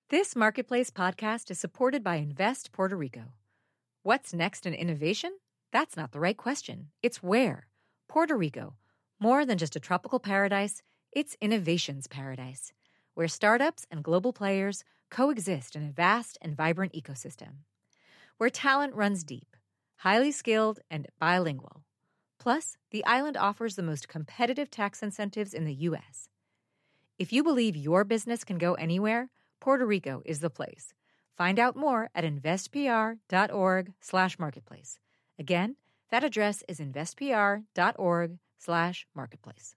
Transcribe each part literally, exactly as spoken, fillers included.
This Marketplace podcast is supported by Invest Puerto Rico. What's next in innovation? That's not the right question. It's where. Puerto Rico. More than just a tropical paradise, it's innovation's paradise, where startups and global players coexist in a vast and vibrant ecosystem. Where talent runs deep, highly skilled, and bilingual. Plus, the island offers the most competitive tax incentives in the U S. If you believe your business can go anywhere, Puerto Rico is the place. Find out more at investpr.org slash marketplace. Again, that address is investpr.org slash marketplace.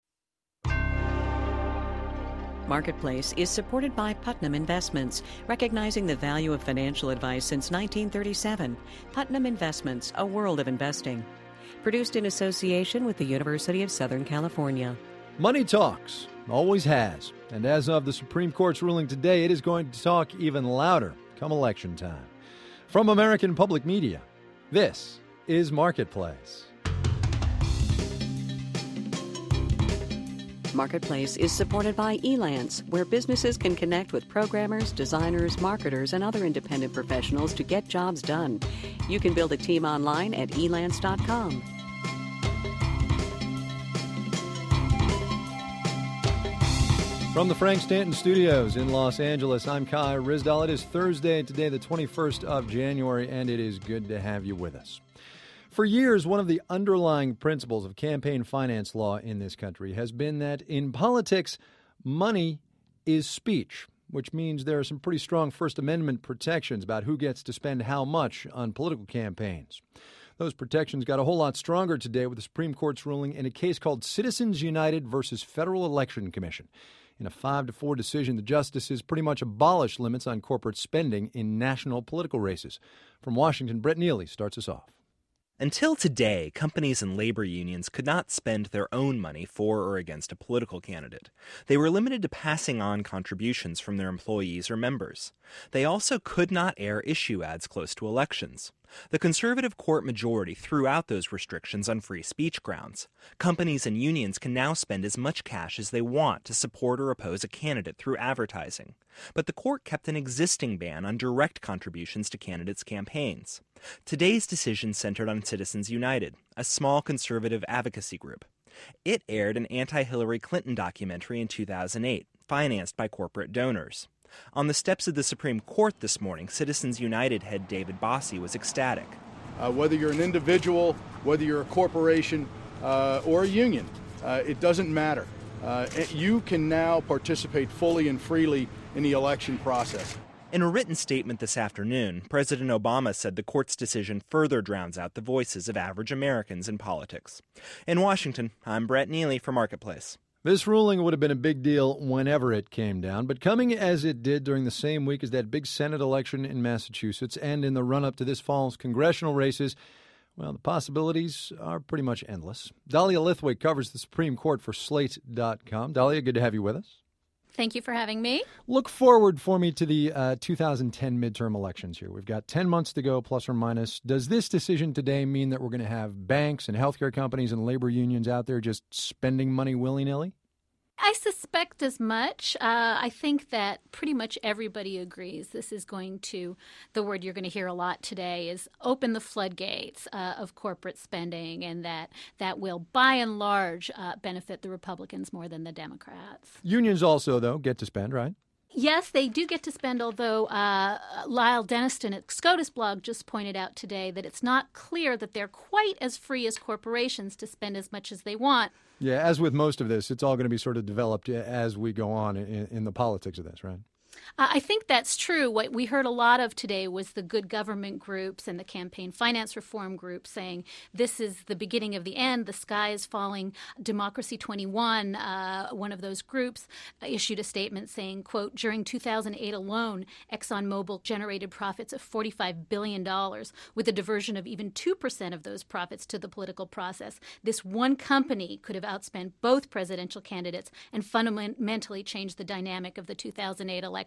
Marketplace is supported by Putnam Investments, recognizing the value of financial advice since nineteen thirty-seven. Putnam Investments, a world of investing. Produced in association with the University of Southern California. Money talks, always has. And as of the Supreme Court's ruling today, it is going to talk even louder come election time. From American Public Media, this is Marketplace. Marketplace is supported by Elance, where businesses can connect with programmers, designers, marketers, and other independent professionals to get jobs done. You can build a team online at elance dot com. From the Frank Stanton Studios in Los Angeles, I'm Kai Ryssdal. It is Thursday, today the twenty-first of January, and it is good to have you with us. For years, one of the underlying principles of campaign finance law in this country has been that in politics, money is speech, which means there are some pretty strong First Amendment protections about who gets to spend how much on political campaigns. Those protections got a whole lot stronger today with the Supreme Court's ruling in a case called Citizens United versus Federal Election Commission. In a five to four decision, the justices pretty much abolished limits on corporate spending in national political races. From Washington, Brett Neely starts us off. Until today, companies and labor unions could not spend their own money for or against a political candidate. They were limited to passing on contributions from their employees or members. They also could not air issue ads close to elections. The conservative court majority threw out those restrictions on free speech grounds. Companies and unions can now spend as much cash as they want to support or oppose a candidate through advertising. But the court kept an existing ban on direct contributions to candidates' campaigns. Today's decision centered on Citizens United, a small conservative advocacy group. It aired an anti-Hillary Clinton documentary in two thousand eight, financed by corporate donors. On the steps of the Supreme Court this morning, Citizens United head David Bossie was ecstatic. Uh, whether you're an individual, whether you're a corporation, uh, or a union, uh, it doesn't matter. Uh, you can now participate fully and freely in the election process. In a written statement this afternoon, President Obama said the court's decision further drowns out the voices of average Americans in politics. In Washington, I'm Brett Neely for Marketplace. This ruling would have been a big deal whenever it came down, but coming as it did during the same week as that big Senate election in Massachusetts and in the run-up to this fall's congressional races, well, the possibilities are pretty much endless. Dahlia Lithwick covers the Supreme Court for Slate dot com. Dahlia, good to have you with us. Thank you for having me. Look forward for me to the uh, two thousand ten midterm elections here. We've got ten months to go, plus or minus. Does this decision today mean that we're going to have banks and healthcare companies and labor unions out there just spending money willy-nilly? I suspect as much. Uh, I think that pretty much everybody agrees this is going to, the word you're going to hear a lot today is open the floodgates uh, of corporate spending, and that that will, by and large, uh, benefit the Republicans more than the Democrats. Unions also, though, get to spend, right? Yes, they do get to spend, although uh, Lyle Denniston at SCOTUS blog just pointed out today that it's not clear that they're quite as free as corporations to spend as much as they want. Yeah, as with most of this, it's all going to be sort of developed as we go on in, in the politics of this, right? Uh, I think that's true. What we heard a lot of today was the good government groups and the campaign finance reform group saying this is the beginning of the end. The sky is falling. Democracy twenty-one, uh, one of those groups, issued a statement saying, quote, during two thousand eight alone, ExxonMobil generated profits of forty-five billion dollars with a diversion of even two percent of those profits to the political process. This one company could have outspent both presidential candidates and fundamentally changed the dynamic of the two thousand eight election.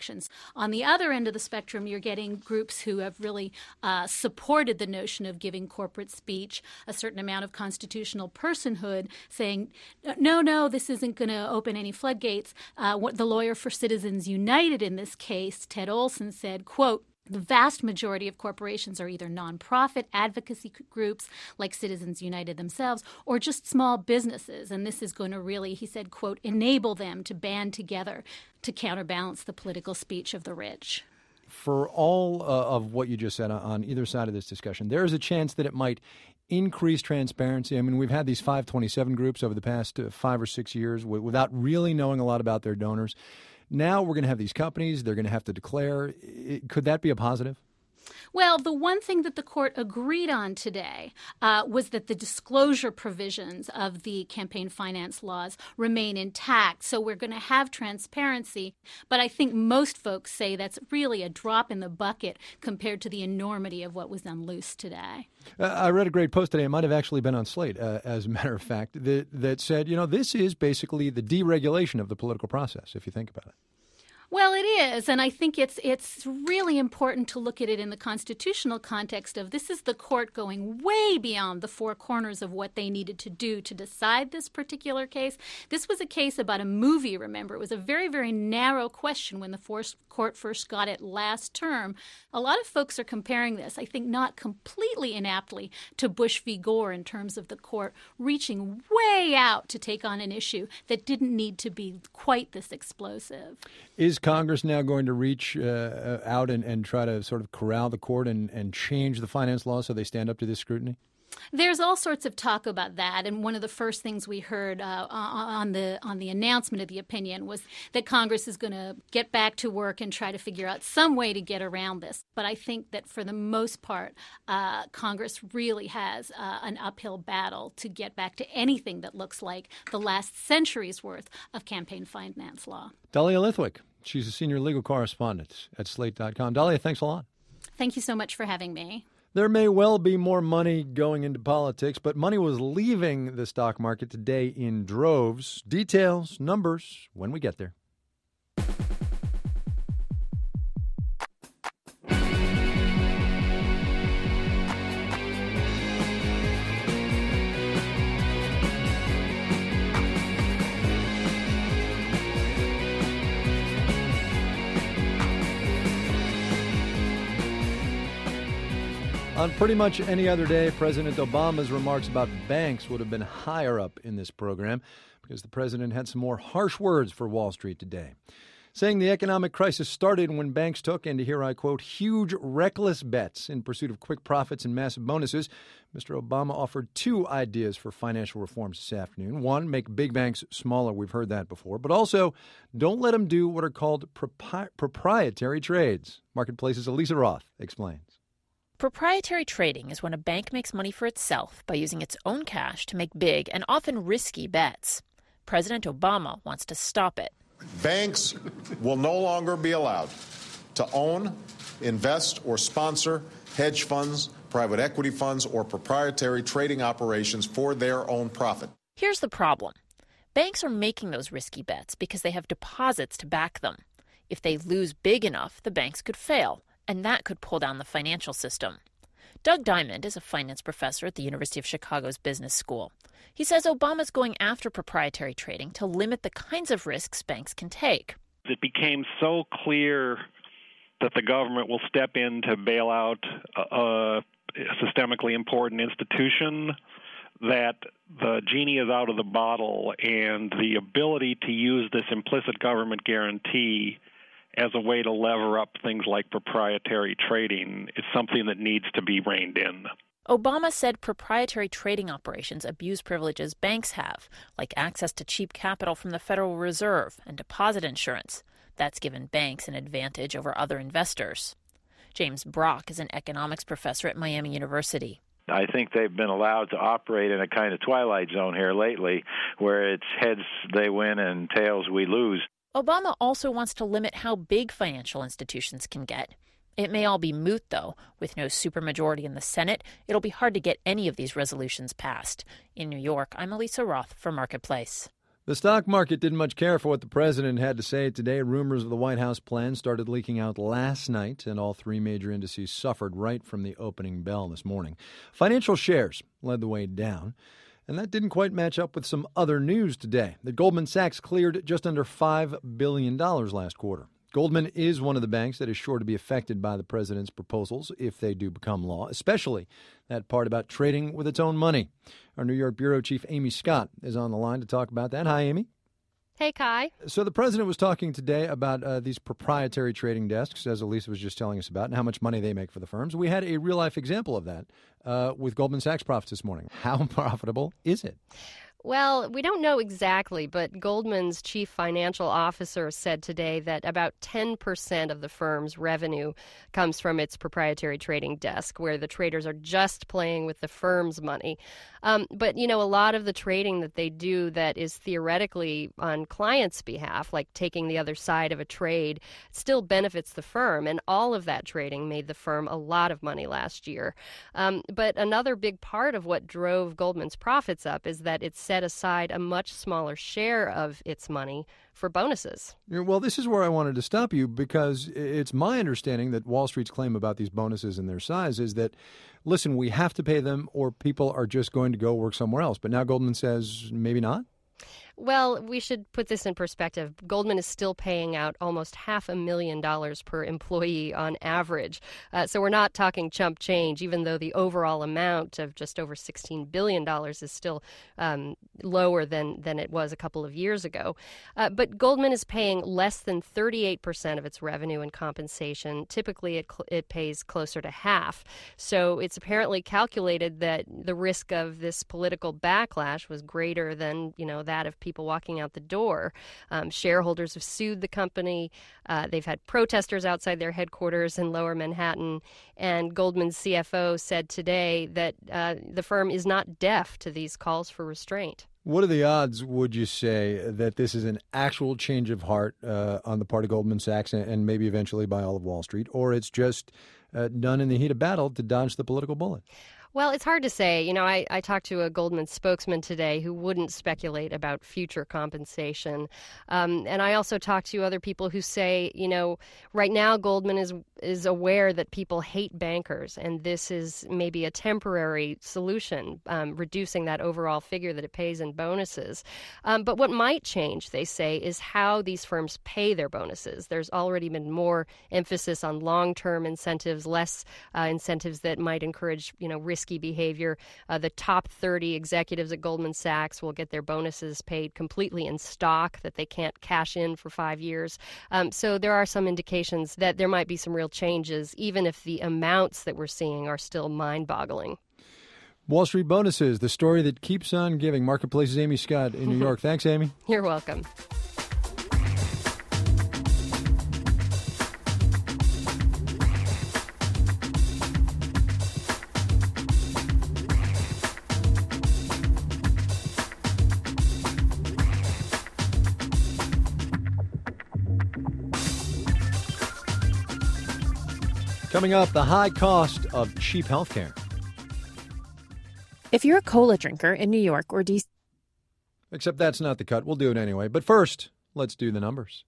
elections. On the other end of the spectrum, you're getting groups who have really uh, supported the notion of giving corporate speech a certain amount of constitutional personhood, saying, no, no, this isn't going to open any floodgates. Uh, what the lawyer for Citizens United in this case, Ted Olson, said, quote, the vast majority of corporations are either nonprofit advocacy groups like Citizens United themselves or just small businesses. And this is going to really, he said, quote, enable them to band together to counterbalance the political speech of the rich. For all uh, of what you just said on either side of this discussion, there is a chance that it might increase transparency. I mean, we've had these five twenty-seven groups over the past uh, five or six years w- without really knowing a lot about their donors. Now we're going to have these companies. They're going to have to declare. Could that be a positive? Well, the one thing that the court agreed on today uh, was that the disclosure provisions of the campaign finance laws remain intact. So we're going to have transparency. But I think most folks say that's really a drop in the bucket compared to the enormity of what was unloosed today. Uh, I read a great post today. It might have actually been on Slate, uh, as a matter of fact, that, that said, you know, this is basically the deregulation of the political process, if you think about it. Well, it is, and I think it's it's really important to look at it in the constitutional context of this is the court going way beyond the four corners of what they needed to do to decide this particular case. This was a case about a movie, remember. It was a very, very narrow question when the force court first got it last term. A lot of folks are comparing this, I think not completely inaptly, to Bush v. Gore in terms of the court reaching way out to take on an issue that didn't need to be quite this explosive. Is Congress now going to reach uh, out and, and try to sort of corral the court and, and change the finance law so they stand up to this scrutiny? There's all sorts of talk about that, and one of the first things we heard uh, on the on the announcement of the opinion was that Congress is going to get back to work and try to figure out some way to get around this. But I think that for the most part, uh, Congress really has uh, an uphill battle to get back to anything that looks like the last century's worth of campaign finance law. Dahlia Lithwick, she's a senior legal correspondent at Slate dot com. Dahlia, thanks a lot. Thank you so much for having me. There may well be more money going into politics, but money was leaving the stock market today in droves. Details, numbers, when we get there. On pretty much any other day, President Obama's remarks about banks would have been higher up in this program because the president had some more harsh words for Wall Street today, saying the economic crisis started when banks took, and here I quote, huge reckless bets in pursuit of quick profits and massive bonuses. Mister Obama offered two ideas for financial reforms this afternoon. One, make big banks smaller. We've heard that before. But also, don't let them do what are called propri- proprietary trades. Marketplace's Elisa Roth explains. Proprietary trading is when a bank makes money for itself by using its own cash to make big and often risky bets. President Obama wants to stop it. Banks will no longer be allowed to own, invest, or sponsor hedge funds, private equity funds, or proprietary trading operations for their own profit. Here's the problem. Banks are making those risky bets because they have deposits to back them. If they lose big enough, the banks could fail, and that could pull down the financial system. Doug Diamond is a finance professor at the University of Chicago's Business School. He says Obama's going after proprietary trading to limit the kinds of risks banks can take. It became so clear that the government will step in to bail out a systemically important institution that the genie is out of the bottle, and the ability to use this implicit government guarantee as a way to lever up things like proprietary trading is something that needs to be reined in. Obama said proprietary trading operations abuse privileges banks have, like access to cheap capital from the Federal Reserve and deposit insurance. That's given banks an advantage over other investors. James Brock is an economics professor at Miami University. I think they've been allowed to operate in a kind of twilight zone here lately, where it's heads they win and tails we lose. Obama also wants to limit how big financial institutions can get. It may all be moot, though. With no supermajority in the Senate, it'll be hard to get any of these resolutions passed. In New York, I'm Elisa Roth for Marketplace. The stock market didn't much care for what the president had to say today. Rumors of the White House plan started leaking out last night, and all three major indices suffered right from the opening bell this morning. Financial shares led the way down, and that didn't quite match up with some other news today. That Goldman Sachs cleared just under five billion dollars last quarter. Goldman is one of the banks that is sure to be affected by the president's proposals if they do become law, especially that part about trading with its own money. Our New York bureau chief, Amy Scott, is on the line to talk about that. Hi, Amy. Hey, Kai. So the president was talking today about uh, these proprietary trading desks, as Elisa was just telling us about, and how much money they make for the firms. We had a real-life example of that uh, with Goldman Sachs profits this morning. How profitable is it? Well, we don't know exactly, but Goldman's chief financial officer said today that about ten percent of the firm's revenue comes from its proprietary trading desk, where the traders are just playing with the firm's money. Um, but, you know, a lot of the trading that they do that is theoretically on clients' behalf, like taking the other side of a trade, still benefits the firm. And all of that trading made the firm a lot of money last year. Um, but another big part of what drove Goldman's profits up is that it's set aside a much smaller share of its money for bonuses. Well, this is where I wanted to stop you, because it's my understanding that Wall Street's claim about these bonuses and their size is that, listen, we have to pay them or people are just going to go work somewhere else. But now Goldman says maybe not? Well, we should put this in perspective. Goldman is still paying out almost half a million dollars per employee on average. Uh, so we're not talking chump change, even though the overall amount of just over sixteen billion dollars is still um, lower than, than it was a couple of years ago. Uh, but Goldman is paying less than thirty-eight percent of its revenue in compensation. Typically, it, cl- it pays closer to half. So it's apparently calculated that the risk of this political backlash was greater than, you know, that of people walking out the door. Um, shareholders have sued the company. Uh, they've had protesters outside their headquarters in Lower Manhattan. And Goldman's C F O said today that uh, the firm is not deaf to these calls for restraint. What are the odds, would you say, that this is an actual change of heart uh, on the part of Goldman Sachs and, and maybe eventually by all of Wall Street, or it's just uh, done in the heat of battle to dodge the political bullet? Well, it's hard to say. You know, I, I talked to a Goldman spokesman today who wouldn't speculate about future compensation. Um, and I also talked to other people who say, you know, right now Goldman is is aware that people hate bankers, and this is maybe a temporary solution, um, reducing that overall figure that it pays in bonuses. Um, but what might change, they say, is how these firms pay their bonuses. There's already been more emphasis on long-term incentives, less uh, incentives that might encourage, you know, risk risky behavior. Uh, the top thirty executives at Goldman Sachs will get their bonuses paid completely in stock that they can't cash in for five years. Um, so there are some indications that there might be some real changes, even if the amounts that we're seeing are still mind-boggling. Wall Street bonuses, the story that keeps on giving. Marketplace's Amy Scott in New York. Thanks, Amy. You're welcome. Coming up, the high cost of cheap health care. If you're a cola drinker in New York or D C... Except that's not the cut. We'll do it anyway. But first, let's do the numbers.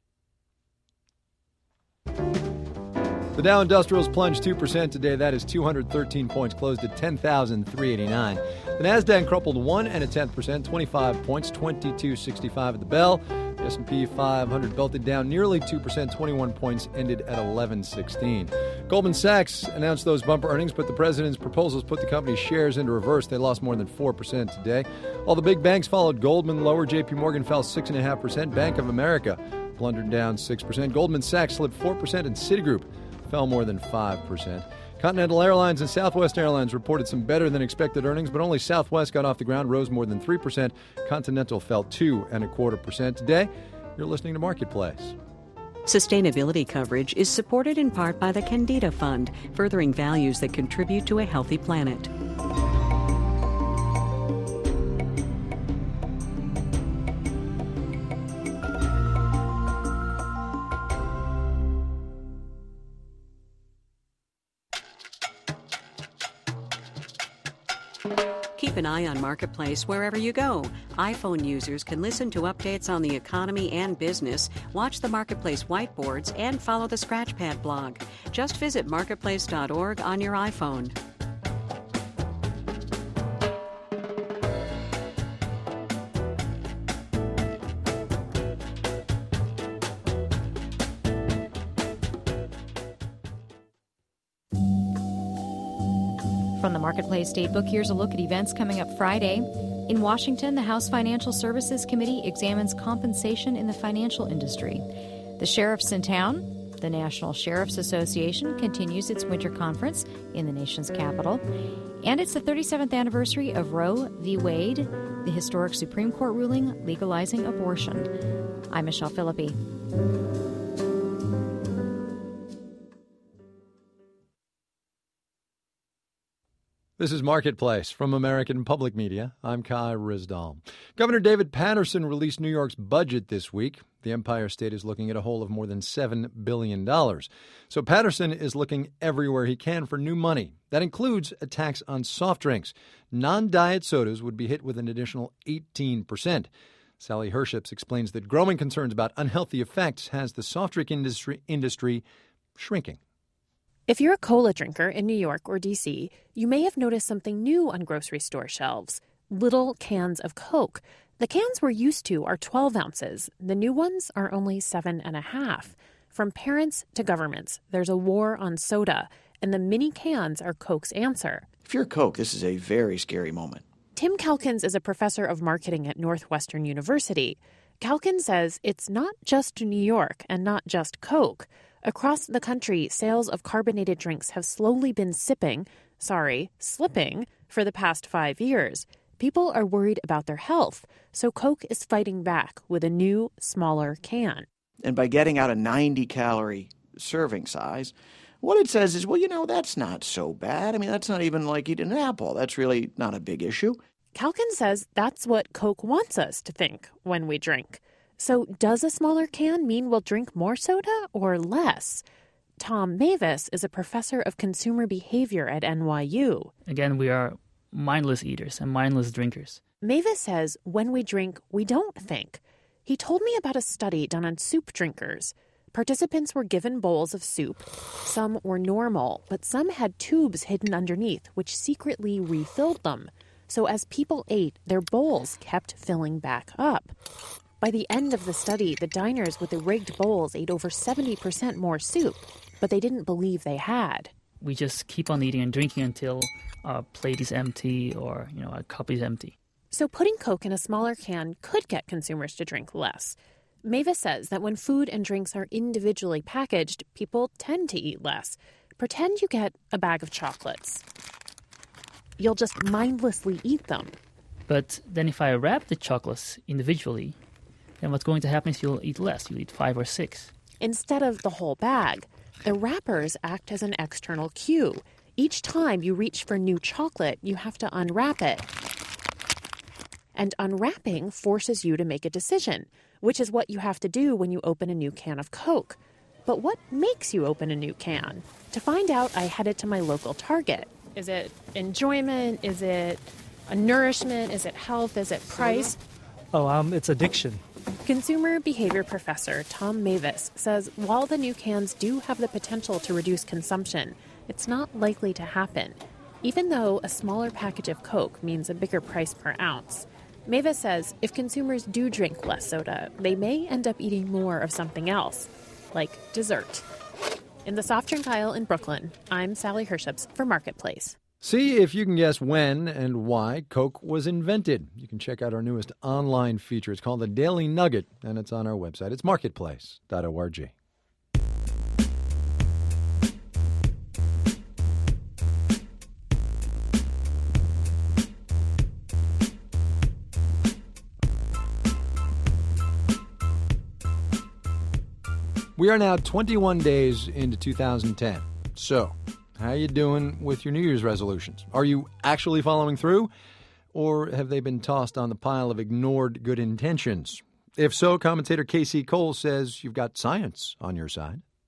The Dow Industrials plunged two percent today. That is two hundred thirteen points, closed at ten thousand three hundred eighty-nine. The Nasdaq crumpled one and a tenth percent, twenty-five points, twenty-two sixty-five at the bell. The S and P five hundred belted down nearly two percent, twenty-one points, ended at eleven sixteen. Goldman Sachs announced those bumper earnings, but the president's proposals put the company's shares into reverse. They lost more than four percent today. All the big banks followed Goldman lower. J P Morgan fell six point five percent. Bank of America blundered down six percent. Goldman Sachs slipped four percent, and Citigroup fell more than five percent. Continental Airlines and Southwest Airlines reported some better than expected earnings, but only Southwest got off the ground, rose more than three percent. Continental fell two and a quarter percent. Today, you're listening to Marketplace. Sustainability coverage is supported in part by the Candida Fund, furthering values that contribute to a healthy planet. Keep an eye on Marketplace wherever you go. iPhone users can listen to updates on the economy and business, watch the Marketplace whiteboards, and follow the Scratchpad blog. Just visit marketplace dot org on your iPhone. From the Marketplace Datebook, here's a look at events coming up Friday. In Washington, the House Financial Services Committee examines compensation in the financial industry. The sheriff's in town. The National Sheriff's Association continues its winter conference in the nation's capital. And it's the thirty-seventh anniversary of Roe v. Wade, the historic Supreme Court ruling legalizing abortion. I'm Michelle Philippi. This is Marketplace from American Public Media. I'm Kai Ryssdal. Governor David Paterson released New York's budget this week. The Empire State is looking at a hole of more than seven billion dollars. So Paterson is looking everywhere he can for new money. That includes a tax on soft drinks. Non-diet sodas would be hit with an additional eighteen percent. Sally Herships explains that growing concerns about unhealthy effects has the soft drink industry, industry shrinking. If you're a cola drinker in New York or D C, you may have noticed something new on grocery store shelves: little cans of Coke. The cans we're used to are twelve ounces. The new ones are only seven and a half. From parents to governments, there's a war on soda, and the mini cans are Coke's answer. If you're Coke, this is a very scary moment. Tim Calkins is a professor of marketing at Northwestern University. Calkins says it's not just New York and not just Coke. Across the country, sales of carbonated drinks have slowly been sipping, sorry, slipping, for the past five years. People are worried about their health, so Coke is fighting back with a new, smaller can. And by getting out a ninety-calorie serving size, what it says is, well, you know, that's not so bad. I mean, that's not even like eating an apple. That's really not a big issue. Calkins says that's what Coke wants us to think when we drink. So does a smaller can mean we'll drink more soda or less? Tom Mavis is a professor of consumer behavior at N Y U. Again, we are mindless eaters and mindless drinkers. Mavis says when we drink, we don't think. He told me about a study done on soup drinkers. Participants were given bowls of soup. Some were normal, but some had tubes hidden underneath, which secretly refilled them. So as people ate, their bowls kept filling back up. By the end of the study, the diners with the rigged bowls ate over seventy percent more soup, but they didn't believe they had. We just keep on eating and drinking until our plate is empty or, you know, our cup is empty. So putting Coke in a smaller can could get consumers to drink less. Mavis says that when food and drinks are individually packaged, people tend to eat less. Pretend you get a bag of chocolates. You'll just mindlessly eat them. But then if I wrap the chocolates individually, then what's going to happen is you'll eat less. You'll eat five or six. Instead of the whole bag, the wrappers act as an external cue. Each time you reach for new chocolate, you have to unwrap it. And unwrapping forces you to make a decision, which is what you have to do when you open a new can of Coke. But what makes you open a new can? To find out, I headed to my local Target. Is it enjoyment? Is it a nourishment? Is it health? Is it price? Oh, um, it's addiction. Consumer behavior professor Tom Mavis says while the new cans do have the potential to reduce consumption, it's not likely to happen, even though a smaller package of Coke means a bigger price per ounce. Mavis says if consumers do drink less soda, they may end up eating more of something else, like dessert. In the soft drink aisle in Brooklyn, I'm Sally Herships for Marketplace. See if you can guess when and why Coke was invented. You can check out our newest online feature. It's called The Daily Nugget, and it's on our website. It's marketplace dot org. We are now twenty-one days into two thousand ten. So, how you doing with your New Year's resolutions? Are you actually following through? Or have they been tossed on the pile of ignored good intentions? If so, commentator Casey Cole says you've got science on your side.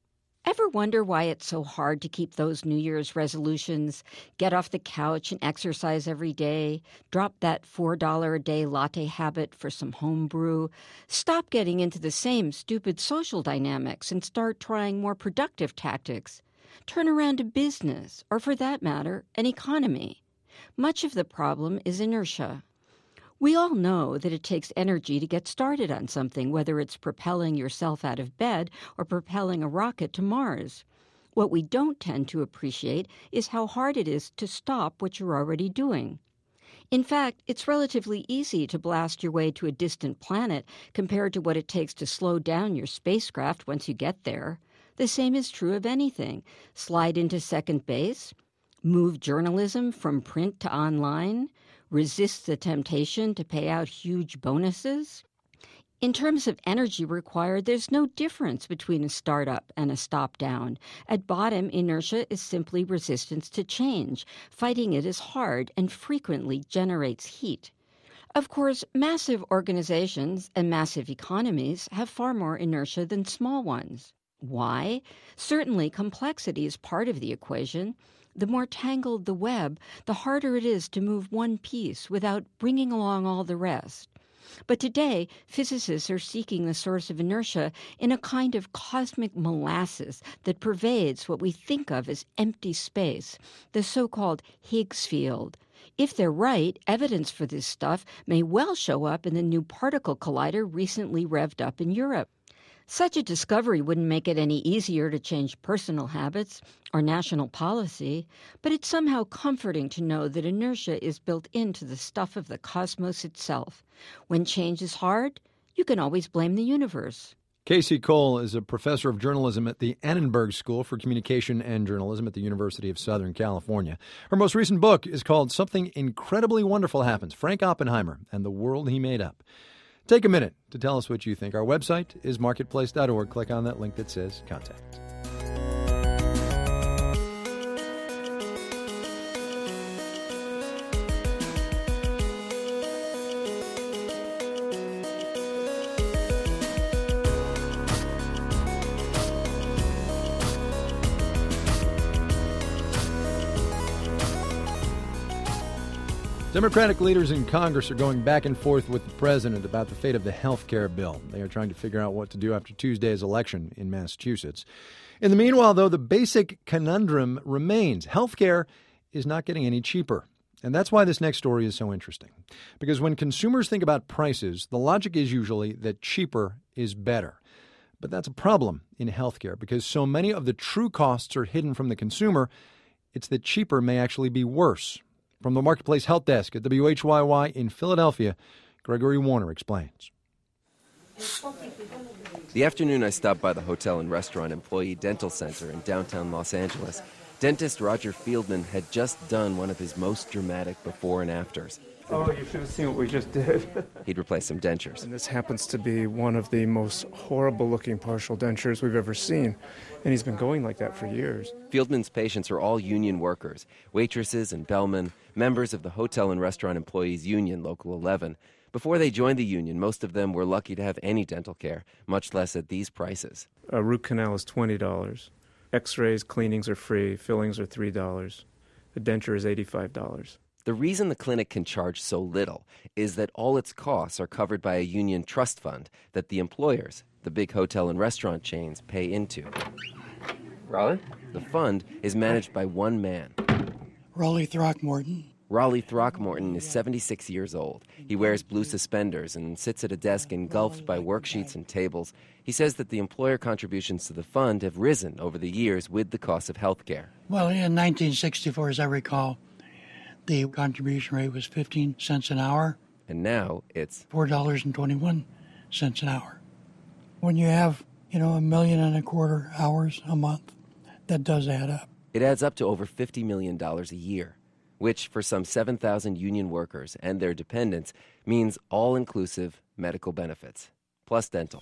Ever wonder why it's so hard to keep those New Year's resolutions? Get off the couch and exercise every day. Drop that four dollars a day latte habit for some home brew. Stop getting into the same stupid social dynamics and start trying more productive tactics. Turn around to business, or for that matter, an economy. Much of the problem is inertia. We all know that it takes energy to get started on something, whether it's propelling yourself out of bed or propelling a rocket to Mars. What we don't tend to appreciate is how hard it is to stop what you're already doing. In fact, it's relatively easy to blast your way to a distant planet compared to what it takes to slow down your spacecraft once you get there. The same is true of anything. Slide into second base, move journalism from print to online, resist the temptation to pay out huge bonuses. In terms of energy required, there's no difference between a startup and a stop-down. At bottom, inertia is simply resistance to change. Fighting it is hard and frequently generates heat. Of course, massive organizations and massive economies have far more inertia than small ones. Why? Certainly, complexity is part of the equation. The more tangled the web, the harder it is to move one piece without bringing along all the rest. But today, physicists are seeking the source of inertia in a kind of cosmic molasses that pervades what we think of as empty space, the so-called Higgs field. If they're right, evidence for this stuff may well show up in the new particle collider recently revved up in Europe. Such a discovery wouldn't make it any easier to change personal habits or national policy, but it's somehow comforting to know that inertia is built into the stuff of the cosmos itself. When change is hard, you can always blame the universe. Casey Cole is a professor of journalism at the Annenberg School for Communication and Journalism at the University of Southern California. Her most recent book is called Something Incredibly Wonderful Happens, Frank Oppenheimer and the World He Made Up. Take a minute to tell us what you think. Our website is marketplace dot org. Click on that link that says Contact. Democratic leaders in Congress are going back and forth with the president about the fate of the health care bill. They are trying to figure out what to do after Tuesday's election in Massachusetts. In the meanwhile, though, the basic conundrum remains. Health care is not getting any cheaper. And that's why this next story is so interesting. Because when consumers think about prices, the logic is usually that cheaper is better. But that's a problem in healthcare because so many of the true costs are hidden from the consumer, it's that cheaper may actually be worse. From the Marketplace Health Desk at W H Y Y in Philadelphia, Gregory Warner explains. The afternoon I stopped by the Hotel and Restaurant Employee Dental Center in downtown Los Angeles, dentist Roger Fieldman had just done one of his most dramatic before and afters. Oh, you should have seen what we just did. He'd replaced some dentures. And this happens to be one of the most horrible-looking partial dentures we've ever seen. And he's been going like that for years. Fieldman's patients are all union workers, waitresses and bellmen, members of the Hotel and Restaurant Employees Union, Local eleven. Before they joined the union, most of them were lucky to have any dental care, much less at these prices. A root canal is twenty dollars. X-rays, cleanings are free. Fillings are three dollars. A denture is eighty-five dollars. The reason the clinic can charge so little is that all its costs are covered by a union trust fund that the employers, the big hotel and restaurant chains, pay into. Raleigh? The fund is managed by one man. Raleigh Throckmorton. Raleigh Throckmorton is seventy-six years old. He wears blue suspenders and sits at a desk engulfed by worksheets and tables. He says that the employer contributions to the fund have risen over the years with the cost of health care. Well, in nineteen sixty-four, as I recall, the contribution rate was fifteen cents an hour. And now it's four dollars and twenty-one cents an hour. When you have, you know, a million and a quarter hours a month, that does add up. It adds up to over fifty million dollars a year, which for some seven thousand union workers and their dependents means all-inclusive medical benefits, plus dental.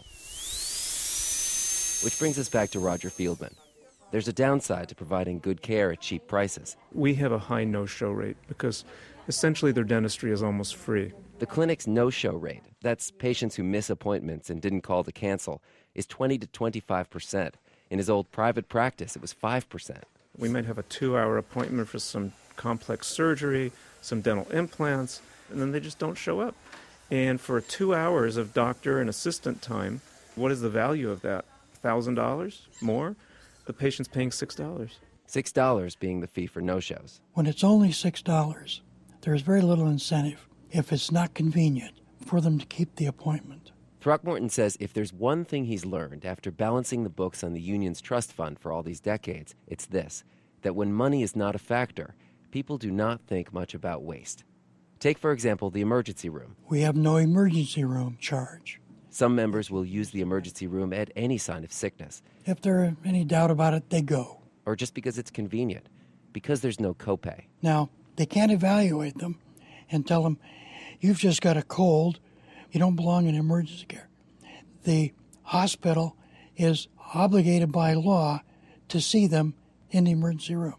Which brings us back to Roger Fieldman. There's a downside to providing good care at cheap prices. We have a high no-show rate because essentially their dentistry is almost free. The clinic's no-show rate, that's patients who miss appointments and didn't call to cancel, is twenty to twenty-five percent. In his old private practice, it was five percent. We might have a two-hour appointment for some complex surgery, some dental implants, and then they just don't show up. And for two hours of doctor and assistant time, what is the value of that? one thousand dollars? More? The patient's paying six dollars. six dollars being the fee for no-shows. When it's only six dollars, there's very little incentive, if it's not convenient, for them to keep the appointment. Throckmorton says if there's one thing he's learned after balancing the books on the union's trust fund for all these decades, it's this, that when money is not a factor, people do not think much about waste. Take, for example, the emergency room. We have no emergency room charge. Some members will use the emergency room at any sign of sickness. If there's any doubt about it, they go. Or just because it's convenient, because there's no copay. Now, they can't evaluate them and tell them, you've just got a cold, you don't belong in emergency care. The hospital is obligated by law to see them in the emergency room.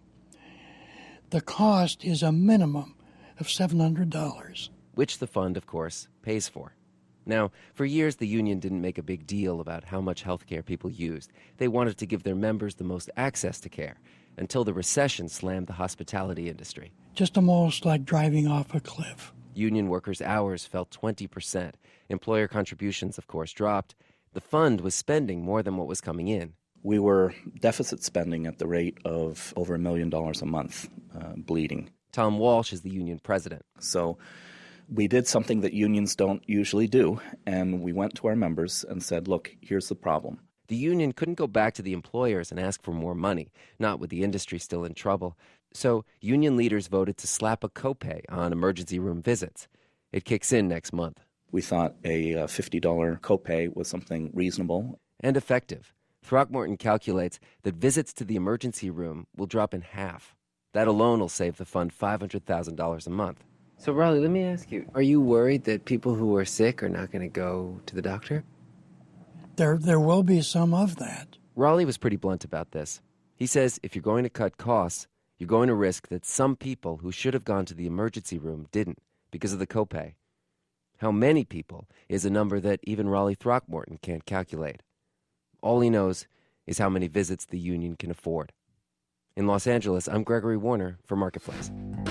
The cost is a minimum of seven hundred dollars. Which the fund, of course, pays for. Now, for years, the union didn't make a big deal about how much health care people used. They wanted to give their members the most access to care, until the recession slammed the hospitality industry. Just almost like driving off a cliff. Union workers' hours fell twenty percent. Employer contributions, of course, dropped. The fund was spending more than what was coming in. We were deficit spending at the rate of over a million dollars a month, uh, bleeding. Tom Walsh is the union president. So we did something that unions don't usually do, and we went to our members and said, look, here's the problem. The union couldn't go back to the employers and ask for more money, not with the industry still in trouble. So union leaders voted to slap a copay on emergency room visits. It kicks in next month. We thought a fifty dollars copay was something reasonable. And effective. Throckmorton calculates that visits to the emergency room will drop in half. That alone will save the fund five hundred thousand dollars a month. So, Raleigh, let me ask you, are you worried that people who are sick are not going to go to the doctor? There, there will be some of that. Raleigh was pretty blunt about this. He says if you're going to cut costs, you're going to risk that some people who should have gone to the emergency room didn't because of the copay. How many people is a number that even Raleigh Throckmorton can't calculate. All he knows is how many visits the union can afford. In Los Angeles, I'm Gregory Warner for Marketplace.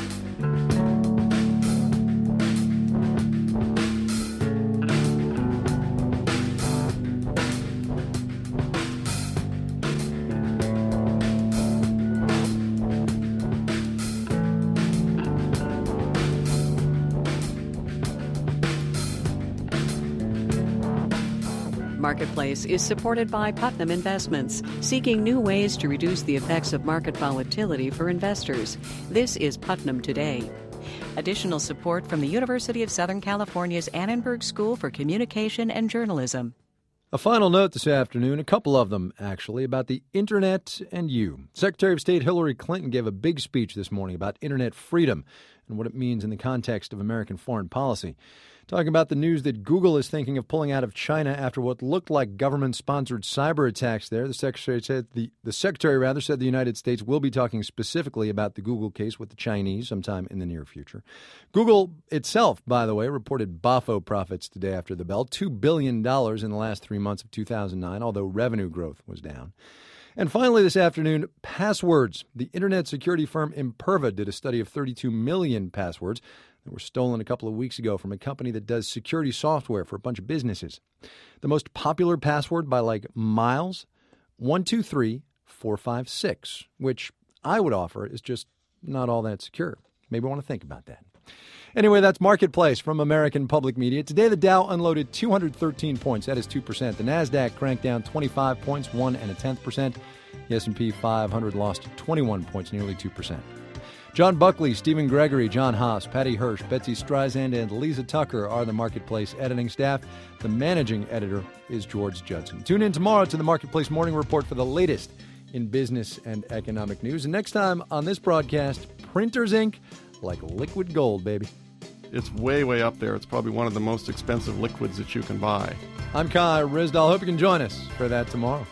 Marketplace is supported by Putnam Investments, seeking new ways to reduce the effects of market volatility for investors. This is Putnam Today. Additional support from the University of Southern California's Annenberg School for Communication and Journalism. A final note this afternoon, a couple of them actually, about the Internet and you. Secretary of State Hillary Clinton gave a big speech this morning about Internet freedom and what it means in the context of American foreign policy. Talking about the news that Google is thinking of pulling out of China after what looked like government-sponsored cyber attacks there, the secretary said the, the secretary rather said the United States will be talking specifically about the Google case with the Chinese sometime in the near future. Google itself, by the way, reported B A F O profits today after the bell, two billion dollars in the last three months of two thousand nine, although revenue growth was down. And finally this afternoon, passwords. The internet security firm Imperva did a study of thirty-two million passwords that were stolen a couple of weeks ago from a company that does security software for a bunch of businesses. The most popular password by like miles, one two three four five six, which I would offer is just not all that secure. Maybe I want to think about that. Anyway, that's Marketplace from American Public Media. Today, the Dow unloaded two hundred thirteen points. That is two percent. The NASDAQ cranked down twenty-five points, one and a tenth percent. The S and P five hundred lost twenty-one points, nearly two percent. John Buckley, Stephen Gregory, John Haas, Patty Hirsch, Betsy Streisand, and Lisa Tucker are the Marketplace editing staff. The managing editor is George Judson. Tune in tomorrow to the Marketplace Morning Report for the latest in business and economic news. And next time on this broadcast, Printers Ink, like liquid gold, baby. It's way, way up there. It's probably one of the most expensive liquids that you can buy. I'm Kai Rizdal. Hope you can join us for that tomorrow.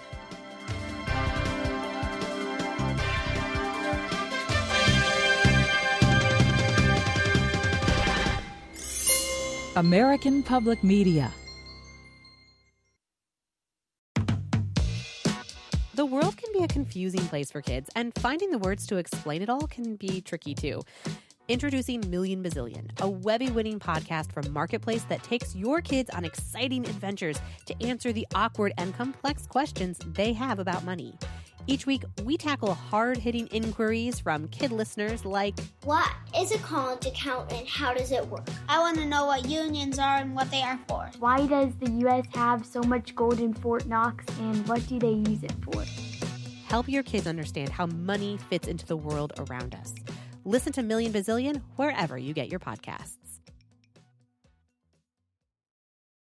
American Public Media. The world can be a confusing place for kids, and finding the words to explain it all can be tricky too. Introducing Million Bazillion, a Webby-winning podcast from Marketplace that takes your kids on exciting adventures to answer the awkward and complex questions they have about money. Each week, we tackle hard-hitting inquiries from kid listeners like, what is a college account and how does it work? I want to know what unions are and what they are for. Why does the U S have so much gold in Fort Knox, and what do they use it for? Help your kids understand how money fits into the world around us. Listen to Million Bazillion wherever you get your podcasts.